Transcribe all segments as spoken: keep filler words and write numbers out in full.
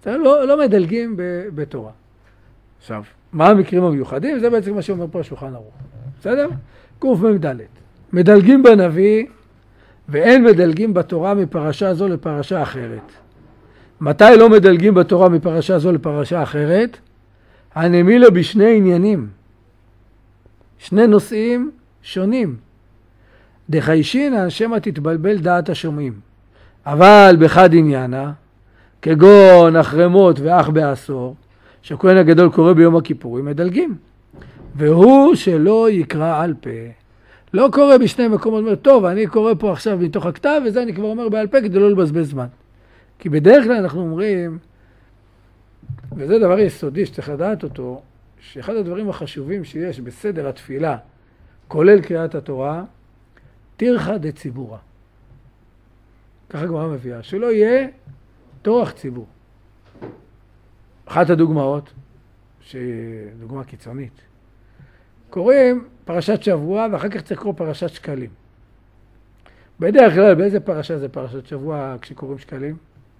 לא, לא מדלגים בתורה. עכשיו, מה המקרים המיוחדים? זה בעצם מה שאומר פה השולחן ערוך. בסדר? קמ"ד. מדלגים בנביא ואין מדלגים בתורה מפרשה זו לפרשה אחרת. מתי לא מדלגים בתורה מפרשה זו לפרשה אחרת? הנמילה בשני עניינים. שני נושאים שונים. דחיישינן שמא תתבלבל דעת השומעים. אבל בחד עניינה, כגון החרמות ואח בעשור, שכהן הגדול קורא ביום הכיפורים, מדלגים. והוא שלא יקרא על פה. לא קורא בשני מקומות, אומר, טוב, אני קורא פה עכשיו מתוך הכתב, וזה אני כבר אומר בעל פה כדי לא לבזבז זמן. כי בדרך כלל אנחנו אומרים, וזה דבר יסודי שצריך לדעת אותו, שאחד הדברים החשובים שיש בסדר התפילה, כולל קריאת התורה, תירחא דציבורא. ככה הגמרא מביאה, שלא יהיה טורח ציבור. אחת הדוגמאות, שדוגמה קיצונית, קוראים פרשת שבוע ואחר כך צריך לקרוא פרשת שקלים. בדרך כלל באיזה פרשה זה פרשת שבוע כשקוראים שקלים?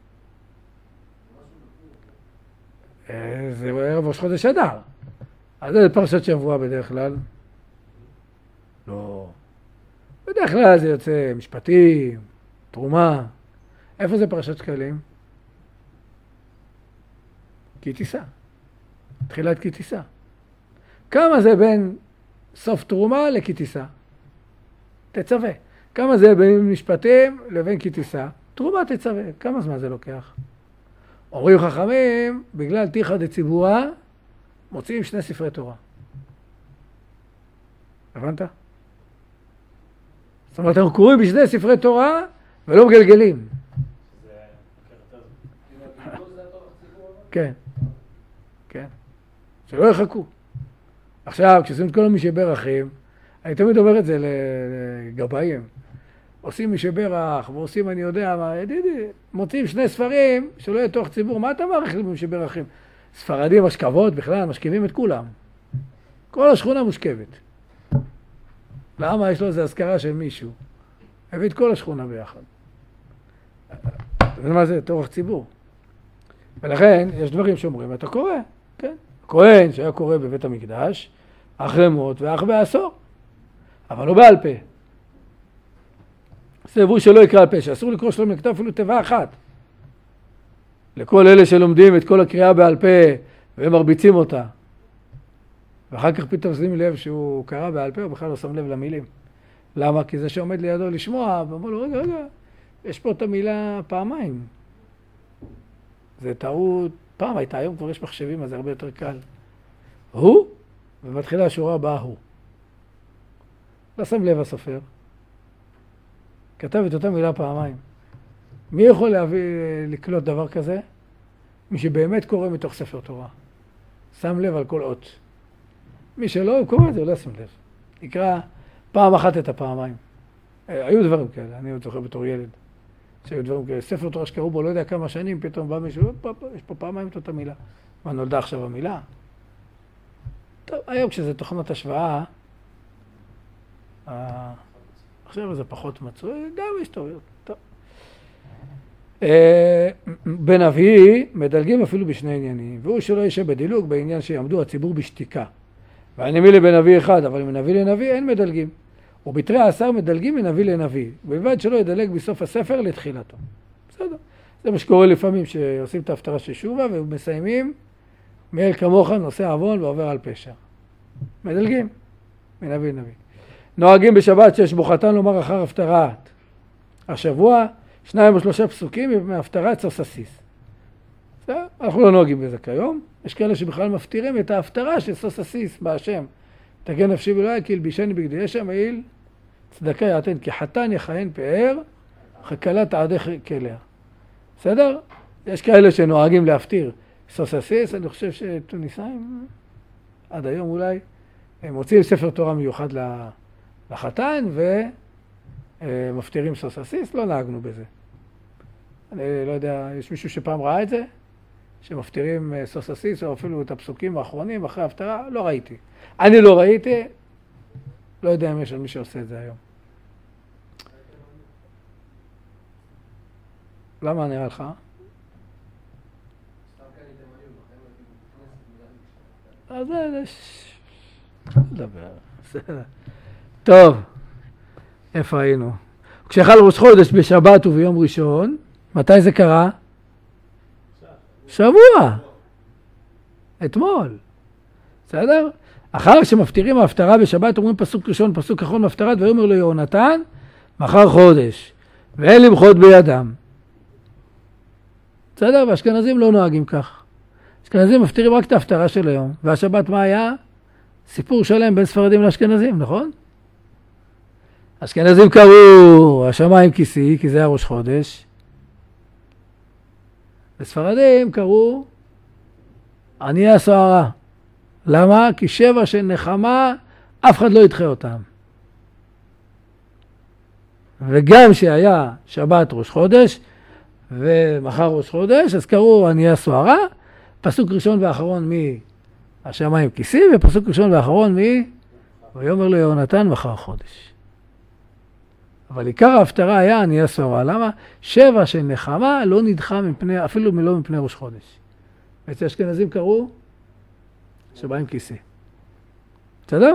זה ערב ראש חודש אדר. אז זה פרשת שבוע בדרך כלל? לא. בדרך כלל זה יוצא משפטים, תרומה. איפה זה פרשת שקלים? כי תיסה. תחילת כי תיסה. כמה זה בין סוף תרומה לכי תיסה? תצווה. כמה זה בין משפטים לבין כי תיסה? תרומה תצווה. כמה זמן זה לוקח? אומרים חכמים, בגלל תירחא דציבורא, מוציאים שני ספרי תורה. הבנת? זאת אומרת, אנחנו קוראים בשני ספרי תורה ולא מגלגלים. כן, כן. שלא יחכו. עכשיו, כשעושים את כל המשי ברכם, אני תמיד אומר את זה לגבאים. עושים משי ברך ועושים, אני יודע מה, ידידי, מוצאים שני ספרים שלא יהיה תוך ציבור. מה אתה מעריך לי במשי ברכים? ספרדים, משכבות, בכלל, משכיבים את כולם. כל השכונה מושכבת. למה יש לו איזו הזכרה של מישהו? הביא את כל השכונה ביחד. זה מה זה? תורך ציבור. ולכן, יש דברים שאומרים, אתה קורא, כן? כהן שהיה קורא בבית המקדש, החרמות ואח בעשור, אבל לא בעל פה. סברו שלא יקרא על פה, שאסור לקרוא שלום לכתב אפילו תיבה אחת. לכל אלה שלומדים את כל הקריאה בעל פה והם מרביצים אותה. ואחר כך פתאום שמים לב שהוא קרא בעל פה, הוא בכלל לא שם לב למילים. למה? כי זה שעומד לידו לשמוע, ואומר לו, רגע, רגע, יש פה את המילה פעמיים. זה טעות, פעם הייתה, היום כבר יש מחשבים, אז זה הרבה יותר קל. הוא, ומתחילה השורה הבאה הוא. לא שם לב הסופר. כתב את אותה מילה פעמיים. מי יכול להביא, לקלוט דבר כזה? מי שבאמת קורא מתוך ספר תורה. שם לב על כל אות. מי שלא קורא את זה, לא שם לב. יקרא פעם אחת את הפעמיים. היו דברים כאלה, אני זוכר בתור ילד. שהיו דברים כאלה, ספר תורה שקראו בו, לא יודע כמה שנים, פתאום בא מישהו, יש פה פעמיים את אותה מילה. מה, נולדה עכשיו המילה? טוב, היום כשזה תוכנות השוואה, עכשיו זה פחות מצוי, גם יש טעויות. טוב. בנביא מדלגים אפילו בשני עניינים, והוא שלא ישב בדילוג בעניין שיעמדו הציבור בשתיקה. והנביא לבנביא אחד, אבל מנביא לנביא אין מדלגים. ובתרי העשר מדלגים מנביא לנביא, בלבד שלא ידלג בסוף הספר לתחילתו. בסדר. זה מה שקורה לפעמים שעושים את ההפטרה של שובה ומסיימים, מאל כמוך נושא עוון ועובר על פשע. מדלגים מנביא לנביא. נוהגים בשבת שיש בו חתן לומר אחר הפטרת השבוע, שניים או שלושה פסוקים מהפטרת סוססיס. אנחנו לא נוהגים בזה כיום. יש כאלה שבכלל מפטירים את ההפטרה של סוססיס בהשם. תגן נפשי ולא כי ילבישני בגדי יש מעיל, צדקה יעתן, כי חתן יכהן פאר, חכלה תעדה כליה. בסדר? יש כאלה שנוהגים להפטיר סוססיס, אני חושב שטוניסאים, עד היום אולי, הם מוצאים ספר תורה מיוחד לחתן ומפטירים סוססיס, לא נהגנו בזה. אני לא יודע, יש מישהו שפעם ראה את זה? שמפטירים סוססיס או אפילו את הפסוקים האחרונים אחרי ההפטרה? לא ראיתי. אני לא ראיתי, לא יודע אם יש על מי שעושה את זה היום. למה נראה לך? אז זה... לדבר. טוב, איפה היינו? כשחל ראש חודש בשבת וביום ראשון, מתי זה קרה? שבוע. אתמול. בסדר? אחר שמפטירים ההפטרה בשבת, אומרים פסוק ראשון, פסוק אחרון מההפטרה, ויאמר לו יהונתן, מחר חודש, ואין למחות בידם. בסדר? והאשכנזים לא נוהגים כך. אשכנזים מפטירים רק את ההפטרה של היום. והשבת מה היה? סיפור שלם בין ספרדים לאשכנזים, נכון? אשכנזים קראו השמיים כיסי, כי זה היה ראש חודש. וספרדים קראו עניי הסוערה. למה? כי שבע של נחמה, אף אחד לא ידחה אותם. וגם שהיה שבת ראש חודש, ומחר ראש חודש, אז קראו עניי הסוערה, פסוק ראשון ואחרון מהשמיים כיסי, ופסוק ראשון ואחרון מ... ויאמר לו יהונתן מחר חודש. אבל עיקר ההפטרה היה עניי הסוערה. למה? שבע של נחמה לא נדחה מפני, אפילו לא מפני ראש חודש. אצל אשכנזים קראו שבעים כיסי. בסדר?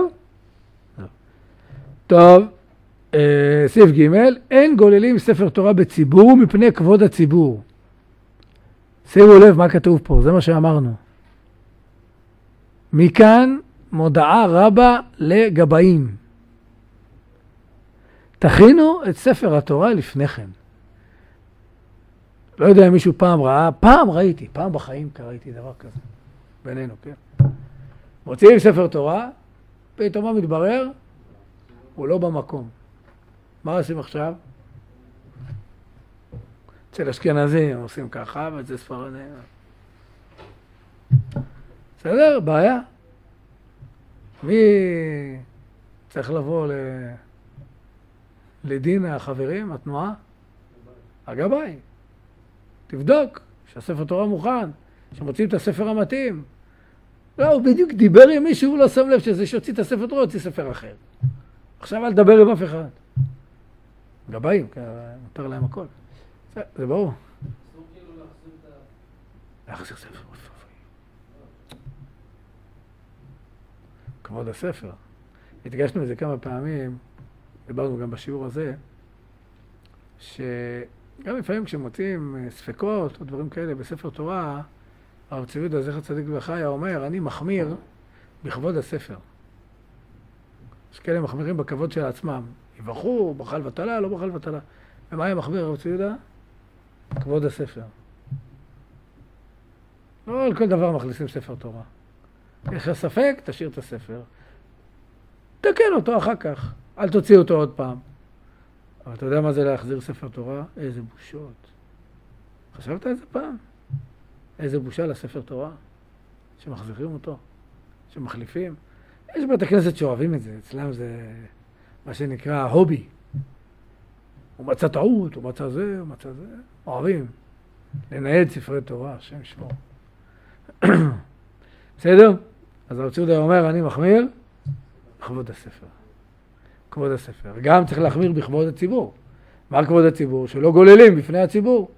טוב, אה, סעיף ג' אין גוללים ספר תורה בציבור מפני כבוד הציבור. שימו לב מה כתוב פה, זה מה שאמרנו. מכאן מודעה רבה לגבאים. תכינו את ספר התורה לפניכם. לא יודע אם מישהו פעם ראה, פעם ראיתי, פעם בחיים ראיתי דבר כזה. בינינו, כן? מוציאים ספר תורה, פתאום מה מתברר? הוא לא במקום. מה עושים עכשיו? אצל אשכנזים עושים ככה, וזה ספרדים. בסדר? בעיה. מי צריך לבוא ל... לדין החברים, התנועה? הגבאי. תבדוק שהספר תורה מוכן, שמוצאים את הספר המתאים. לא, הוא בדיוק דיבר עם מישהו, הוא לא שם לב שזה שהוציא את הספר תורה, הוציא ספר אחר. עכשיו אל תדבר עם אף אחד. גבאים, מותר להם הכל. זה, זה ברור. אסור כאילו להחזיר את ה... להחזיר ספר. כבוד הספר. התגשנו את זה כמה פעמים, דיברנו גם בשיעור הזה, שגם לפעמים כשמוצאים ספקות או דברים כאלה בספר תורה, הרב צבי יהודה זכר צדיק וחיה אומר, אני מחמיר בכבוד הספר. יש כאלה מחמירים בכבוד של עצמם. יברכו, בחל ותלה, לא בחל ותלה. ומה היה מחמיר הרב צבי יהודה? כבוד הספר. לא על כל דבר מכניסים ספר תורה. יש לך ספק, תשאיר את הספר. תקן אותו אחר כך. אל תוציא אותו עוד פעם. אבל אתה יודע מה זה להחזיר ספר תורה? איזה בושות. חשבת איזה פעם? איזה בושה לספר תורה? שמחזירים אותו? שמחליפים? יש בית הכנסת שאוהבים את זה. אצלם זה מה שנקרא הובי. הוא מצא טעות, הוא מצא זה, הוא מצא זה. אוהבים. לנייד ספרי תורה, השם שמו. בסדר? אז הרב צבי יהודה אומר, אני מחמיר בכבוד הספר. כבוד הספר. גם צריך להחמיר בכבוד הציבור. מה כבוד הציבור? שלא גוללים בפני הציבור.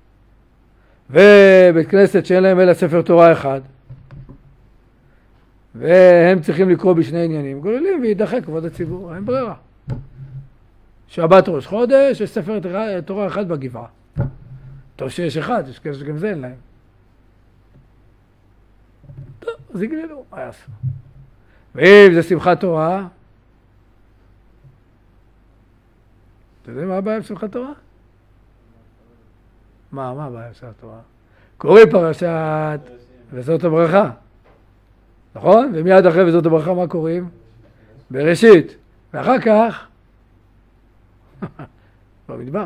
ובית כנסת שאין להם אלא ספר תורה אחד, והם צריכים לקרוא בשני עניינים, גוללים וידחה כבוד הציבור, אין ברירה. שבת ראש חודש, יש ספר תורה אחד בגבעה. טוב שיש אחד, יש כאלה שגם זה אין להם. טוב, אז יגללו, מה יעשו? ואם זה שמחת תורה, אתה יודע מה הבעיה בשמחת תורה? מה, מה הבעיה בשמחת תורה? קוראים פרשת וזאת הברכה, נכון? ומיד אחרי וזאת הברכה מה קוראים? בראשית. ואחר כך, במדבר.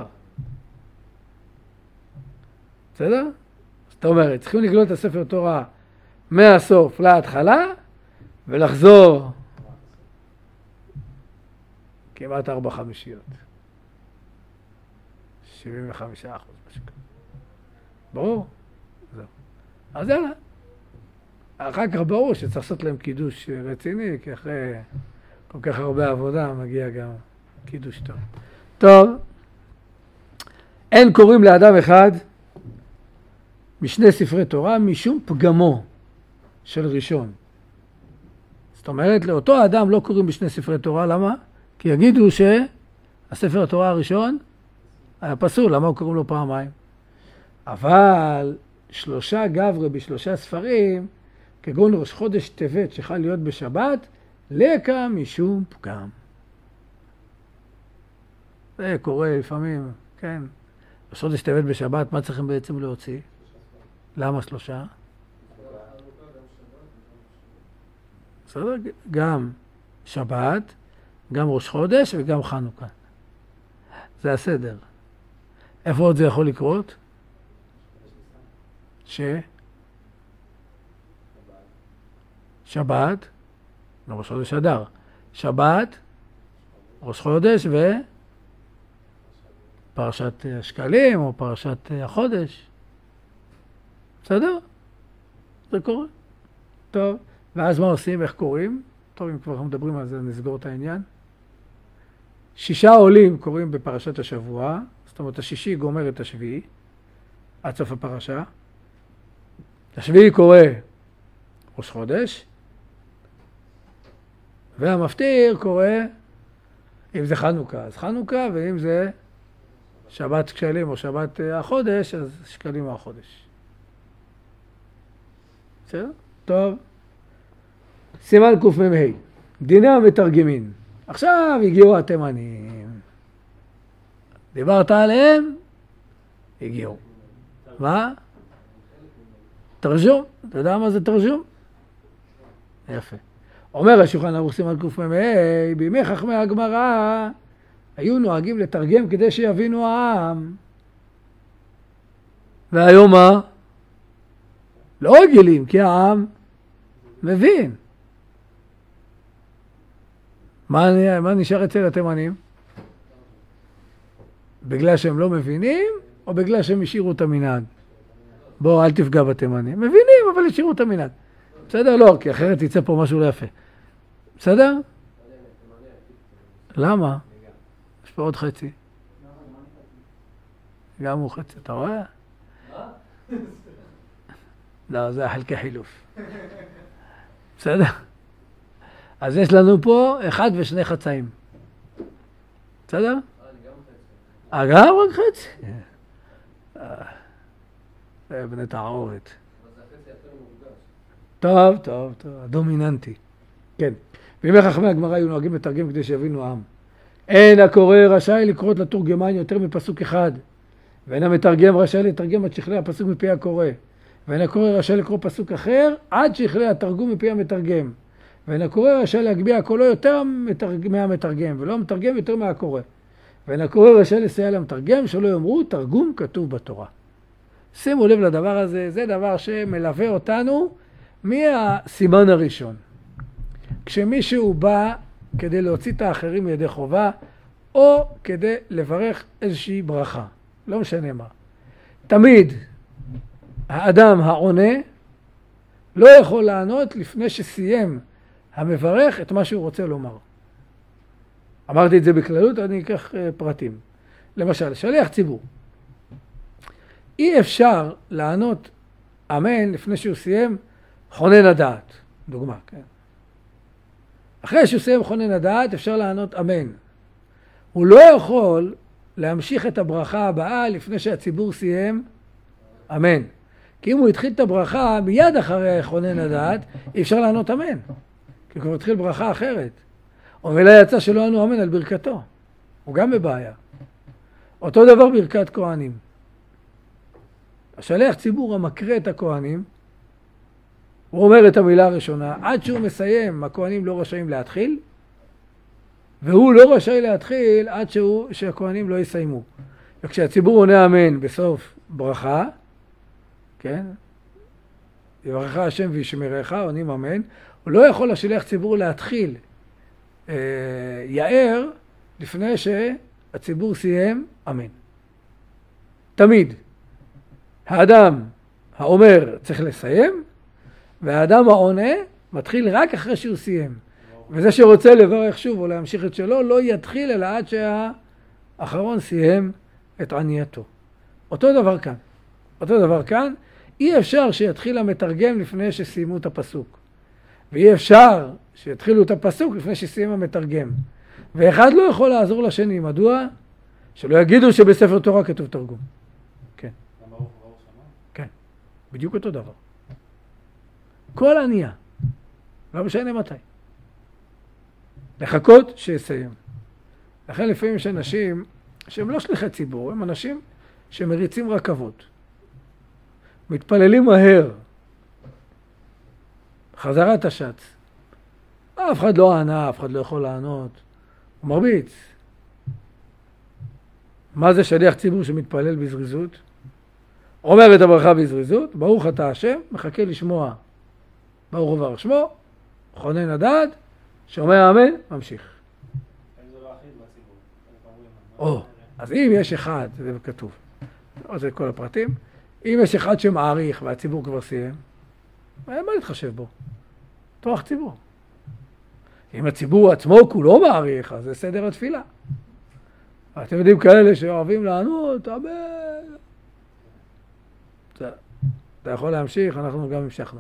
בסדר? זאת אומרת, צריכים לגלות את הספר תורה מהסוף להתחלה, ולחזור כמעט ארבע חמישיות. שבעים וחמישה אחוז משהו כזה. ברור? זהו. אז יאללה. אחר כך ברור שצריך לעשות להם קידוש רציני, כי אחרי כל כך הרבה עבודה מגיע גם קידוש טוב. טוב. אין קוראים לאדם אחד משני ספרי תורה משום פגמו של ראשון. זאת אומרת, לאותו אדם לא קוראים בשני ספרי תורה, למה? כי יגידו שהספר התורה הראשון היה פסול, למה הוא קוראים לו פעמיים? אבל שלושה גברי בשלושה ספרים, כגון ראש חודש טבת שחל להיות בשבת, לקה משום פגם. זה קורה לפעמים, כן. ראש חודש טבת בשבת, מה צריכים בעצם להוציא? למה שלושה? בסדר? גם שבת, גם ראש חודש וגם חנוכה. זה הסדר. איפה עוד זה יכול לקרות? ש? שבת, לא ראש חודש אדר. שבת, ראש חודש ופרשת השקלים או פרשת החודש. בסדר? זה קורה. טוב. ואז מה עושים? איך קוראים? טוב, אם כבר אנחנו מדברים על זה, נסגור את העניין. שישה עולים קוראים בפרשת השבוע, זאת אומרת, השישי גומר את השביעי, עד סוף הפרשה. השביעי קורא ראש חודש, והמפטיר קורא, אם זה חנוכה, אז חנוכה, ואם זה שבת שקלים או שבת החודש, אז שקלים החודש. בסדר? טוב. סימן קמ"ה, דיני המתרגמים. עכשיו הגיעו התימנים. דיברת עליהם? הגיעו. מה? תרגום. אתה יודע מה זה תרגום? יפה. אומר השולחן ערוך סימן קמ"ה, בימי חכמי הגמרא היו נוהגים לתרגם כדי שיבינו העם. והיום מה? לא רגילים, כי העם מבין. מה, מה נשאר אצל התימנים? בגלל שהם לא מבינים, או בגלל שהם השאירו את המנהג? בוא, אל תפגע בתימנים. מבינים, אבל השאירו את המנהג. בסדר? לא, כי אחרת יצא פה משהו לא יפה. בסדר? למה? יש פה עוד חצי. גם הוא חצי, אתה רואה? לא, זה חלקי חילוף. בסדר? אז יש לנו פה אחד ושני חצאים. בסדר? אה, גם רק חצי? זה בני תערובת. טוב, טוב, טוב, הדומיננטי. כן. בימי חכמי הגמרא היו נוהגים לתרגם כדי שיבינו העם. אין הקורא רשאי לקרות לתורגמן יותר מפסוק אחד, ואין המתרגם רשאי לתרגם עד שיכלה הפסוק מפי הקורא, ואין הקורא רשאי לקרוא פסוק אחר עד שיכלה התרגום מפי המתרגם, ואין הקורא רשאי להגביה קולו יותר מהמתרגם, ולא המתרגם יותר מהקורא, ואין הקורא רשאי לסייע למתרגם שלא יאמרו תרגום כתוב בתורה. שימו לב לדבר הזה, זה דבר שמלווה אותנו מהסימן הראשון. כשמישהו בא כדי להוציא את האחרים מידי חובה, או כדי לברך איזושהי ברכה, לא משנה מה. תמיד האדם העונה לא יכול לענות לפני שסיים המברך את מה שהוא רוצה לומר. אמרתי את זה בכללות, אני אקח פרטים. למשל, שליח ציבור. אי אפשר לענות אמן לפני שהוא סיים חונן הדעת. דוגמה, כן. אחרי שהוא סיים חונן הדעת אפשר לענות אמן. הוא לא יכול להמשיך את הברכה הבאה לפני שהציבור סיים אמן. כי אם הוא התחיל את הברכה מיד אחרי חונן הדעת, אי אפשר לענות אמן. כי הוא התחיל ברכה אחרת. או מילה יצא שלא ענו אמן על ברכתו. הוא גם בבעיה. אותו דבר ברכת כהנים. השליח ציבור המקרא את הכהנים, הוא אומר את המילה הראשונה, עד שהוא מסיים, הכהנים לא רשאים להתחיל, והוא לא רשאי להתחיל עד שהוא, שהכהנים לא יסיימו. וכשהציבור עונה אמן בסוף ברכה, כן? יברך השם וישמרך, עונים אמן, הוא לא יכול לשליח ציבור להתחיל אה, יאר לפני שהציבור סיים אמן. תמיד האדם האומר צריך לסיים, והאדם העונה מתחיל רק אחרי שהוא סיים. וזה שרוצה לברך שוב או להמשיך את שלו, לא יתחיל אלא עד שהאחרון סיים את ענייתו. אותו דבר כאן. אותו דבר כאן, אי אפשר שיתחיל המתרגם לפני שסיימו את הפסוק. ואי אפשר שיתחילו את הפסוק לפני שסיים המתרגם. ואחד לא יכול לעזור לשני. מדוע? שלא יגידו שבספר תורה כתוב תרגום. כן. ברוך ברוך שמה? כן. בדיוק אותו דבר. כל ענייה. לא משנה מתי. לחכות שיסיים. לכן לפעמים יש אנשים שהם לא שליחי ציבור, הם אנשים שמריצים רכבות. מתפללים מהר. חזרת השץ. אף אחד לא ענה, אף אחד לא יכול לענות. הוא מרביץ. מה זה שליח ציבור שמתפלל בזריזות? אומר את הברכה בזריזות, ברוך אתה השם, מחכה לשמוע. ברוך וברך שמו, חונן הדעת, שומע אמן, ממשיך. זה לא אחיד בציבור. או, אז אם יש אחד, זה כתוב, זה כל הפרטים, אם יש אחד שמעריך והציבור כבר סיים, אין מה להתחשב בו. תורך ציבור. אם הציבור עצמו כולו מעריך, אז זה סדר התפילה. אתם יודעים כאלה שאוהבים לענות, אמן. אתה יכול להמשיך, אנחנו גם המשכנו.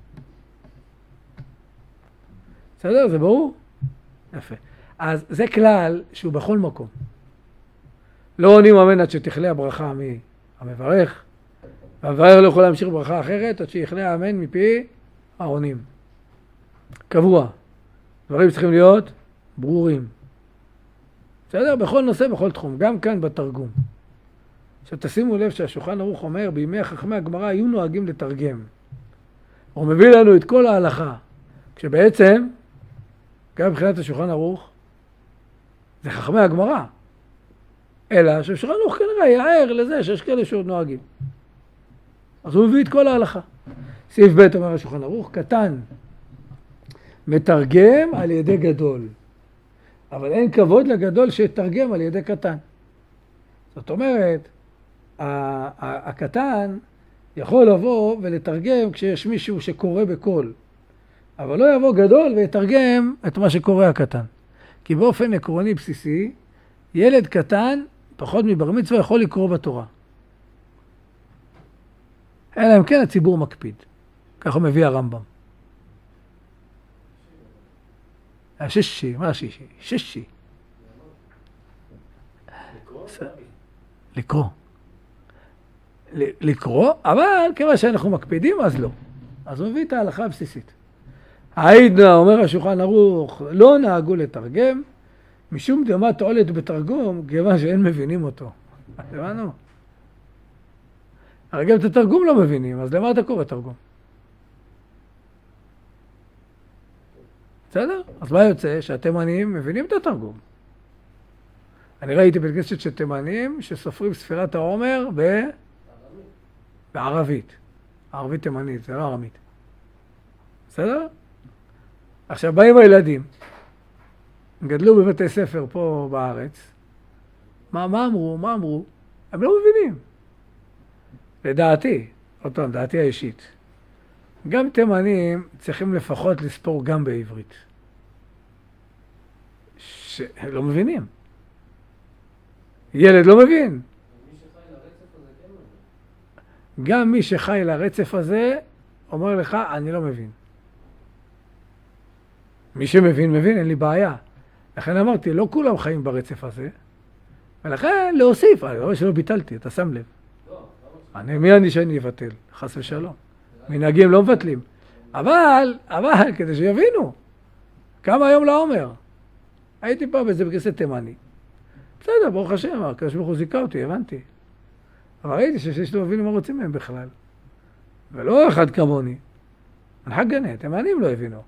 בסדר? זה ברור? יפה. אז זה כלל שהוא בכל מקום. לא עונים אמן עד שתכלה הברכה מהמברך, והמברך לא יכול להמשיך ברכה אחרת עד שיכלה אמן מפי העונים. קבוע. דברים צריכים להיות ברורים. בסדר? בכל נושא, בכל תחום. גם כאן בתרגום. עכשיו תשימו לב שהשולחן ערוך אומר, בימי חכמי הגמרא היו נוהגים לתרגם. הוא מביא לנו את כל ההלכה. כשבעצם, גם מבחינת השולחן ערוך, זה חכמי הגמרא. אלא שהשולחן ערוך כנראה יער לזה שיש כאלה שעוד נוהגים. אז הוא מביא את כל ההלכה. סעיף ב' אומר השולחן ערוך, קטן. מתרגם על ידי גדול. אבל אין כבוד לגדול שיתרגם על ידי קטן. זאת אומרת, הקטן יכול לבוא ולתרגם כשיש מישהו שקורא בקול. אבל לא יבוא גדול ויתרגם את מה שקורא הקטן. כי באופן עקרוני בסיסי, ילד קטן, פחות מבר מצווה, יכול לקרוא בתורה. אלא אם כן הציבור מקפיד. ככה מביא הרמב"ם. הששי, מה השישי? ששי. לקרוא. לקרוא, אבל כמה שאנחנו מקפידים, אז לא. אז הוא מביא את ההלכה הבסיסית. העידנא, אומר השולחן ערוך, לא נהגו לתרגם, משום דמה תועלת בתרגום, כיוון שאין מבינים אותו. הבנו? הרי גם את התרגום לא מבינים, אז למה אתה קורא תרגום? בסדר? אז מה יוצא? שהתימנים מבינים את התרגום. אני ראיתי בית כנסת של תימנים שסופרים ספירת העומר ב... בערבית. ערבית תימנית, זה לא ארמית. בסדר? עכשיו באים הילדים, גדלו בבתי ספר פה בארץ. מה, מה אמרו? מה אמרו? הם לא מבינים. לדעתי, אותו, דעתי האישית. גם תימנים צריכים לפחות לספור גם בעברית. שלא מבינים. ילד לא מבין. גם מי שחי לרצף הזה אומר לך, אני לא מבין. מי שמבין, מבין, אין לי בעיה. לכן אמרתי, לא כולם חיים ברצף הזה, ולכן להוסיף, אני רואה שלא ביטלתי, אתה שם לב. אני, מי אני שאני אבטל? חס ושלום. מנהגים לא מבטלים. אבל, אבל, כדי שיבינו, כמה היום לעומר. הייתי פעם באיזה בגסת תימני. בסדר, ברוך השם, הקדוש ברוך הוא זיכה אותי, הבנתי. אבל ראיתי שיש לו מבינים מה רוצים מהם בכלל. ולא אחד כמוני. הנחק גנה, תימנים לא הבינו.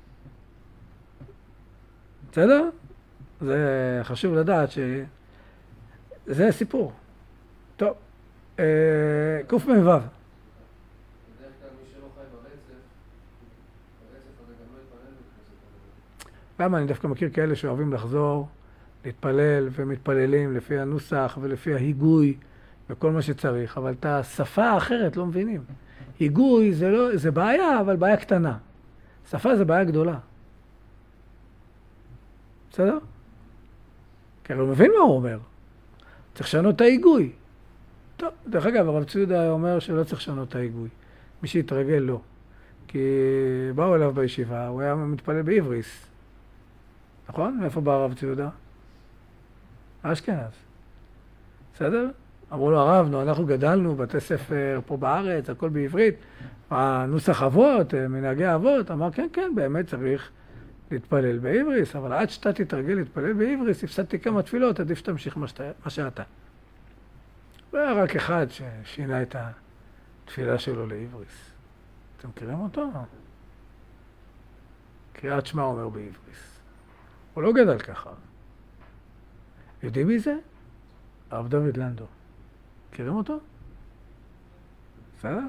בסדר? זה חשוב לדעת שזה הסיפור. טוב, קוף מ"ו. בדרך כלל מי שלא חי ברצף, ברצף הזה גם לא יתפלל בכנסת. למה? אני דווקא מכיר כאלה שאוהבים לחזור, להתפלל ומתפללים לפי הנוסח ולפי ההיגוי וכל מה שצריך, אבל את השפה האחרת לא מבינים. היגוי זה, לא, זה בעיה, אבל בעיה קטנה. שפה זה בעיה גדולה. בסדר? כי הוא מבין מה הוא אומר. צריך לשנות את ההיגוי. טוב, דרך אגב, הרב צבי יהודה אומר שלא צריך לשנות את ההיגוי. מי שיתרגל לא. כי באו אליו בישיבה, הוא היה מתפלל בעבריס. נכון? מאיפה בא הרב ציודה? אשכנז. בסדר? אמרו לו, הרב, נו, אנחנו גדלנו בתי ספר פה בארץ, הכל בעברית. הנוסח אבות, מנהגי אבות. אמר, כן, כן, באמת צריך להתפלל בעבריס, אבל עד שאתה תתרגל להתפלל בעבריס, הפסדתי כמה תפילות, עדיף שתמשיך מה, שאתה, מה שאתה. והיה רק אחד ששינה את התפילה שלו לעבריס. אתם מכירים אותו? קריאת שמע אומר בעבריס. הוא לא גדל ככה. יודעים מי זה? הרב דוד לנדו. מכירים אותו? בסדר?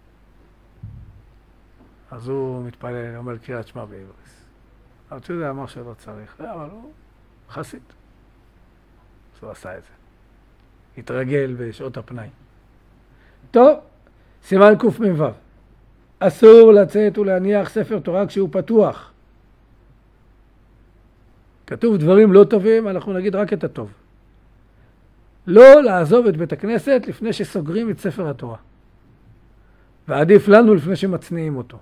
אז הוא מתפלל, אומר קריאת שמע בעבריס. אבל אתה יודע, אמר שלא צריך, אבל הוא חסיד. אז הוא עשה את זה. התרגל בשעות הפנאי. טוב, סימן קמ"ו. אסור לצאת ולהניח ספר תורה כשהוא פתוח. כתוב דברים לא טובים, אנחנו נגיד רק את הטוב. לא לעזוב את בית הכנסת לפני שסוגרים את ספר התורה. ועדיף לנו לפני שמצניעים אותו.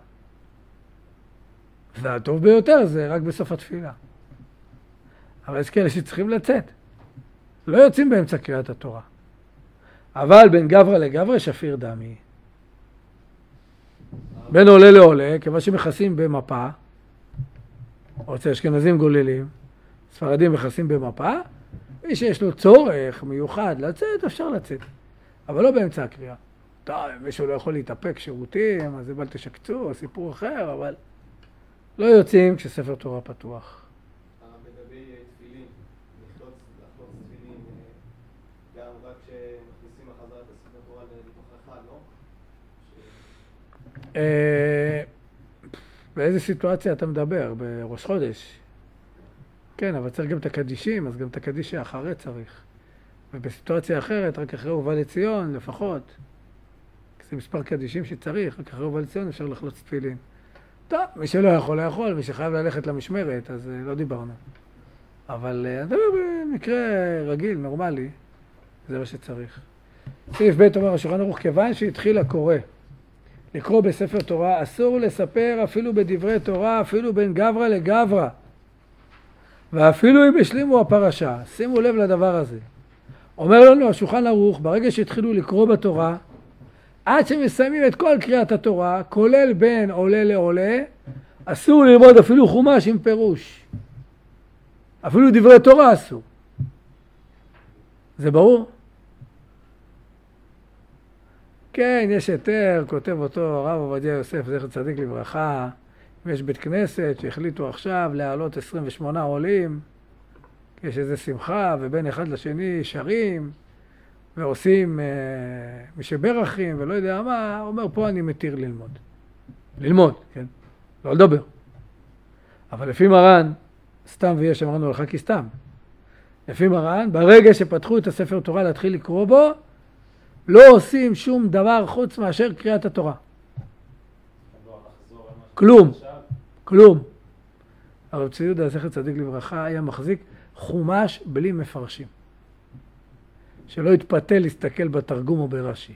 והטוב ביותר זה רק בסוף התפילה. אבל יש כאלה שצריכים לצאת. לא יוצאים באמצע קריאת התורה. אבל בין גברא לגברא שפיר דמי. בין עולה לעולה, כיוון שמכסים במפה, או אצל אשכנזים גוללים, ספרדים מכסים במפה, מי שיש לו צורך מיוחד לצאת, אפשר לצאת. אבל לא באמצע הקריאה. טוב, מישהו לא יכול להתאפק שירותים, אז זה בל תשקצו, סיפור אחר, אבל לא יוצאים כשספר תורה פתוח. לגבי תפילין, לחלוץ תפילין, גם רק כשמכניסים החזרת הספר תורה לתוך אחד, לא? באיזה סיטואציה אתה מדבר? בראש חודש? כן, אבל צריך גם את הקדישים, אז גם את הקדיש שאחרי צריך. ובסיטואציה אחרת, רק אחרי הובא לציון, לפחות. זה מספר קדישים שצריך, רק אחרי הובא לציון אפשר לחלוץ תפילין. טוב, מי שלא יכול, לא יכול, מי שחייב ללכת למשמרת, אז לא דיברנו. אבל אני מדבר במקרה רגיל, נורמלי, זה מה שצריך. סעיף ב' אומר השולחן ערוך, כיוון שהתחיל הקורא לקרוא בספר תורה, אסור לספר אפילו בדברי תורה, אפילו בין גברא לגברא. ואפילו אם השלימו הפרשה, שימו לב לדבר הזה. אומר לנו השולחן ערוך, ברגע שהתחילו לקרוא בתורה, עד שמסיימים את כל קריאת התורה, כולל בין עולה לעולה, אסור ללמוד אפילו חומש עם פירוש. אפילו דברי תורה אסור. זה ברור? כן, יש היתר, כותב אותו הרב עובדיה יוסף, זכר צדיק לברכה. יש בית כנסת שהחליטו עכשיו להעלות עשרים ושמונה עולים, יש איזו שמחה, ובין אחד לשני שרים, ועושים אה, משברכים, ולא יודע מה, אומר פה אני מתיר ללמוד. ללמוד, כן? לא לדבר. אבל לפי מרן, סתם ויש אמרנו לך כי סתם. לפי מרן, ברגע שפתחו את הספר תורה להתחיל לקרוא בו, לא עושים שום דבר חוץ מאשר קריאת התורה. כלום. כלום. הרב צבי יהודה זכר צדיק לברכה היה מחזיק חומש בלי מפרשים. שלא יתפתה להסתכל בתרגום או ברש"י.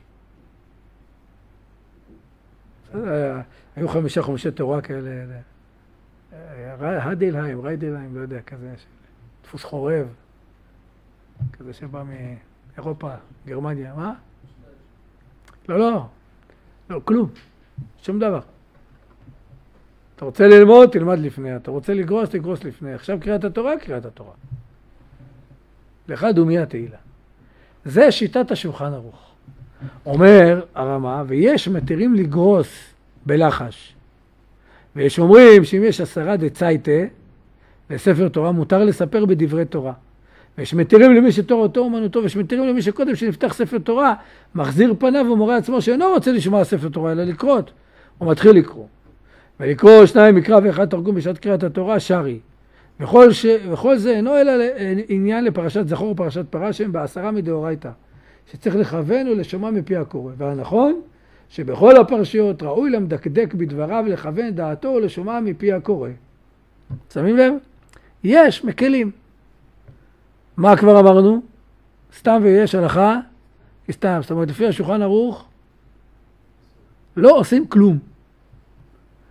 היו חמישה חומשי תורה כאלה, הדילהיים, ריידילהיים, לא יודע, כזה, דפוס חורב, כזה שבא מאירופה, גרמניה, מה? לא, לא, לא, כלום, שום דבר. אתה רוצה ללמוד, תלמד לפני, אתה רוצה לגרוס, תגרוס לפני. עכשיו קריאת התורה, קריאת התורה. לך דומיה תהילה. זה שיטת השולחן ערוך. אומר הרמה, ויש מתירים לגרוס בלחש. ויש אומרים שאם יש עשרה דצייטה, לספר תורה מותר לספר בדברי תורה. ויש מתירים למי שתורתו אומנותו, ויש מתירים למי שקודם שנפתח ספר תורה, מחזיר פניו ומורה עצמו שאינו רוצה לשמוע ספר תורה, אלא לקרות. הוא מתחיל לקרוא. ולקרוא שניים מקרא ואחד תרגום בשעת קריאת התורה, שרי. וכל, ש... וכל זה אינו אלא עניין לפרשת זכור ופרשת פרה שהם בעשרה מדאורייתא, שצריך לכוון ולשמוע מפי הקורא. והנכון שבכל הפרשיות ראוי למדקדק בדבריו לכוון דעתו ולשמוע מפי הקורא. שמים לב? יש מקלים. מה כבר אמרנו? סתם ויש הלכה, סתם, זאת אומרת לפי השולחן ערוך, לא עושים כלום.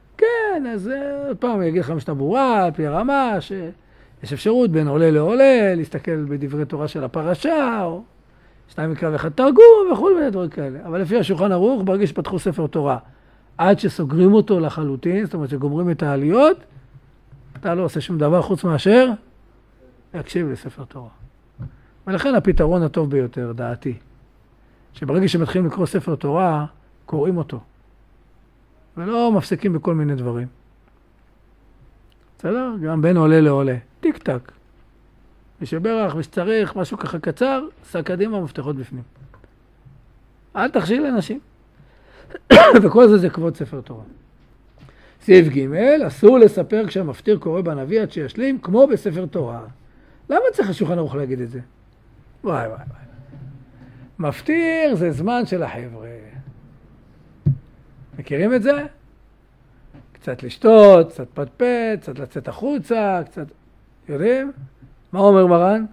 כן, אז אה, עוד פעם, אני אגיד לך משנה ברורה, על פי הרמה, שיש אפשרות בין עולה לעולה, להסתכל בדברי תורה של הפרשה, או שניים מקרא ואחד תרגום, וכו' מיני דברים כאלה. אבל לפי השולחן ערוך, ברגע שפתחו ספר תורה, עד שסוגרים אותו לחלוטין, זאת אומרת שגומרים את העליות, אתה לא עושה שום דבר חוץ מאשר להקשיב לספר תורה. ולכן הפתרון הטוב ביותר, דעתי, שברגע שמתחילים לקרוא ספר תורה, קוראים אותו. ולא מפסיקים בכל מיני דברים. בסדר? גם בין עולה לעולה. טיק טק. ושברך ושצריך, משהו ככה קצר, סע קדימה, מפתחות בפנים. אל תכשיל אנשים. וכל זה זה כבוד ספר תורה. סעיף ג' אסור לספר כשהמפטיר קורא בנביא עד שישלים, כמו בספר תורה. למה צריך השולחן ערוך להגיד את זה? וואי וואי וואי. מפטיר זה זמן של החבר'ה. מכירים את זה? קצת לשתות, קצת פטפט, קצת לצאת החוצה, קצת... יודעים? מה אומר מרן?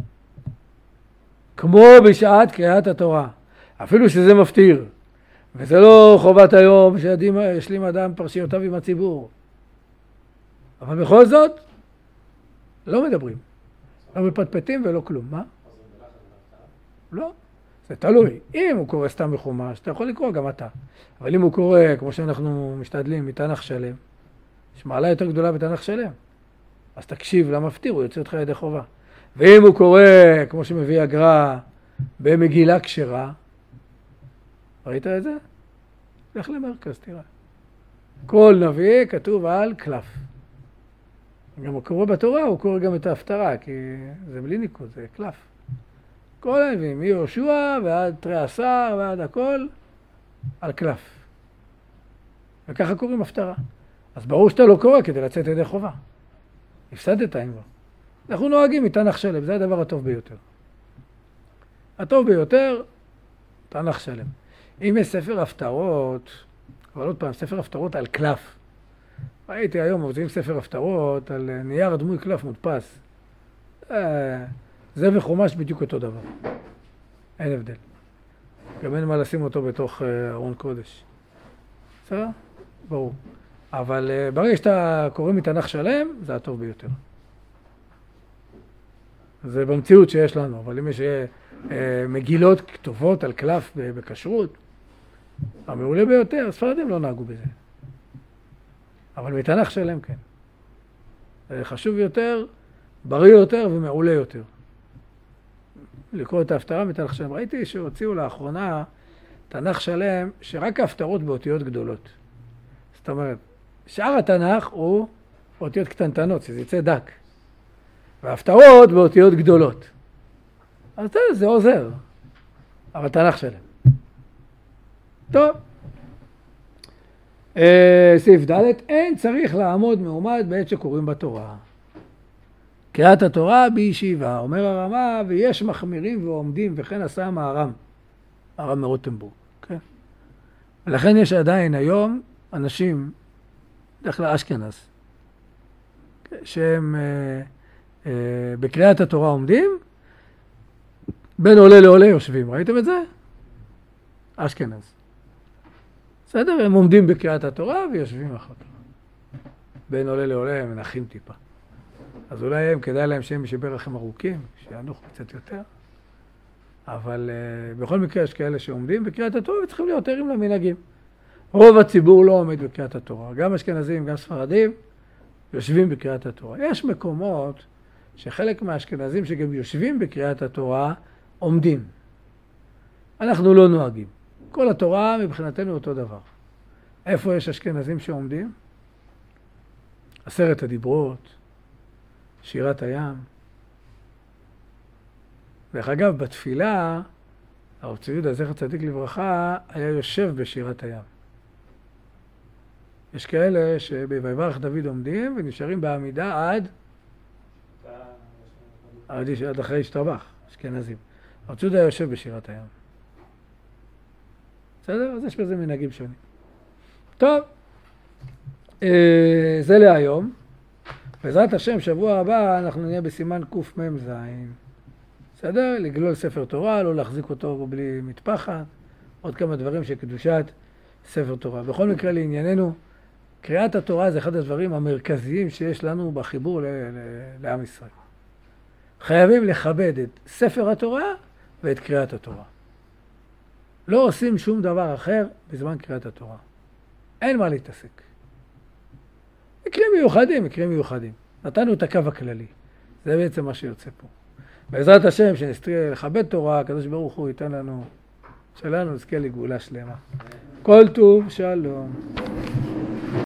כמו בשעת קריאת התורה. אפילו שזה מפטיר. וזה לא חובת היום שישלים אדם פרשיותיו עם הציבור. אבל בכל זאת, לא מדברים. לא מפטפטים ולא כלום. מה? לא. זה תלוי. אם הוא קורא סתם מחומש, אתה יכול לקרוא גם אתה. אבל אם הוא קורא, כמו שאנחנו משתדלים, מתנ"ך שלם, יש מעלה יותר גדולה בתנ"ך שלם. אז תקשיב למפטיר, הוא יוצא אותך ידי חובה. ואם הוא קורא, כמו שמביא הגר"א, במגילה כשרה, ראית את זה? לך למרכז, תראה. כל נביא כתוב על קלף. גם הוא קורא בתורה, הוא קורא גם את ההפטרה, כי זה בלי ניקוד, זה קלף. כל הנביאים, מיהושע ועד תרי עשר ועד הכל, על קלף. וככה קוראים הפטרה. אז ברור שאתה לא קורא כדי לצאת ידי חובה. הפסדת אם לא. אנחנו נוהגים מתנ"ך שלם, זה הדבר הטוב ביותר. הטוב ביותר, תנ"ך שלם. אם יש ספר הפטרות, אבל עוד פעם, ספר הפטרות על קלף. ראיתי היום, מוצאים ספר הפטרות על נייר דמוי קלף מודפס. זה וחומש בדיוק אותו דבר. אין הבדל. גם אין מה לשים אותו בתוך ארון קודש. בסדר? ברור. אבל ברגע שאתה קורא מתנ"ך שלם, זה הטוב ביותר. זה במציאות שיש לנו, אבל אם יש מגילות כתובות על קלף בכשרות, המעולה ביותר, הספרדים לא נהגו בזה. אבל מתנ"ך שלם כן. זה חשוב יותר, בריא יותר ומעולה יותר. לקרוא את ההפטרה מתנ"ך שלם. ראיתי שהוציאו לאחרונה תנ"ך שלם שרק ההפטרות באותיות גדולות. זאת אומרת, שאר התנ"ך הוא באותיות קטנטנות, שזה יצא דק. וההפטרות באותיות גדולות. אז זה, זה עוזר. אבל תנ"ך שלם. טוב. אה, סעיף ד' אין צריך לעמוד מעומד בעת שקוראים בתורה. קריאת התורה בישיבה, אומר הרמה, ויש מחמירים ועומדים, וכן עשה המהר"ם, הר"ם מרוטנבורג. כן? ולכן יש עדיין היום אנשים, בדרך כלל אשכנז, שהם אה, אה, בקריאת התורה עומדים, בין עולה לעולה יושבים. ראיתם את זה? אשכנז. בסדר? הם עומדים בקריאת התורה ויושבים אחר כך. בין עולה לעולה הם מנחים טיפה. אז אולי הם, כדאי להם שהם שברכם ארוכים, שינוחו קצת יותר. אבל uh, בכל מקרה יש כאלה שעומדים בקריאת התורה וצריכים להיות ערים למנהגים. רוב הציבור לא עומד בקריאת התורה. גם אשכנזים, גם ספרדים, יושבים בקריאת התורה. יש מקומות שחלק מהאשכנזים שגם יושבים בקריאת התורה, עומדים. אנחנו לא נוהגים. כל התורה מבחינתנו אותו דבר. איפה יש אשכנזים שעומדים? עשרת הדיברות, שירת הים. דרך אגב, בתפילה, הרב צבי יהודה זכר צדיק לברכה היה יושב בשירת הים. יש כאלה שב"ויברך דוד" עומדים ונשארים בעמידה עד עד, עד אחרי השתבח, אשכנזים. הרב צבי יהודה יושב בשירת הים. בסדר? אז יש בזה מנהגים שונים. טוב, אה, זה להיום. בעזרת השם, שבוע הבא אנחנו נהיה בסימן קמ"ז. בסדר? לגלול ספר תורה, לא להחזיק אותו בלי מטפחת, עוד כמה דברים של קדושת ספר תורה. בכל מקרה לענייננו, קריאת התורה זה אחד הדברים המרכזיים שיש לנו בחיבור ל- ל- לעם ישראל. חייבים לכבד את ספר התורה ואת קריאת התורה. לא עושים שום דבר אחר בזמן קריאת התורה. אין מה להתעסק. מקרים מיוחדים, מקרים מיוחדים. נתנו את הקו הכללי. זה בעצם מה שיוצא פה. בעזרת השם, שנסתכל לכבד תורה, הקדוש ברוך הוא ייתן לנו, שלנו נזכה לגאולה שלמה. כל טוב, שלום.